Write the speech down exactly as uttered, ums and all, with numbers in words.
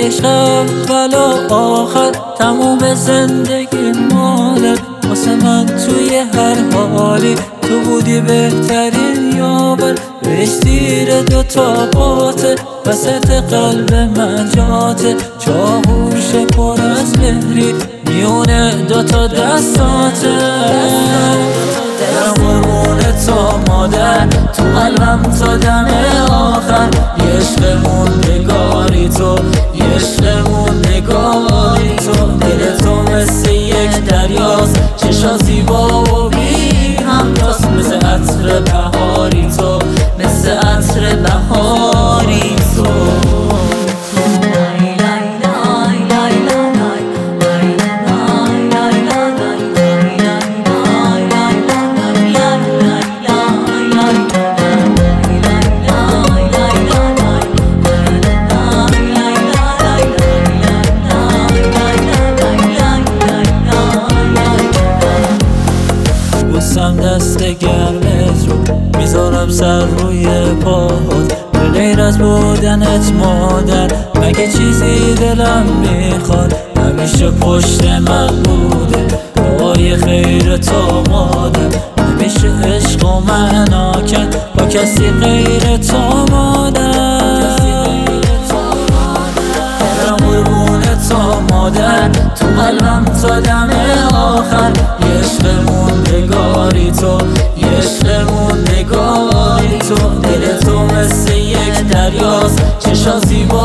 عشق اول و آخر تموم زندگی مادر. واسه من توی هر حالی تو بودی بهترین یاور. بهش زیر دوتا باته وسط قلب من جاته. چاهوش پر از مهری میونه دوتا دستاته. دلم قربونه تا مادر تو قلبم تا دم آخر. یه عشق موندگاری تو، یه عشق موندگاری تو. دل تو مثل یک دریاست، چشا زیبا و بی همتاست. مثل عطر بهاری تو، مثل عطر بهاری تو. بوسم دست گرمت رو میذارم سر روی پاهات. به غیر از بودنت مادر مگه چیزی دلم میخواد. همیشه پشت من بوده دعای خیر تو مادر. نمیشه عشق و معنا کرد با کسی غیر تو مادر. دلم قربونه تا مادر تو قلبم تا دم آخر. یه عشق موندگاری تو، یه عشق موندگاری تو. دل تو مثل یک دریاست، چشا زیبا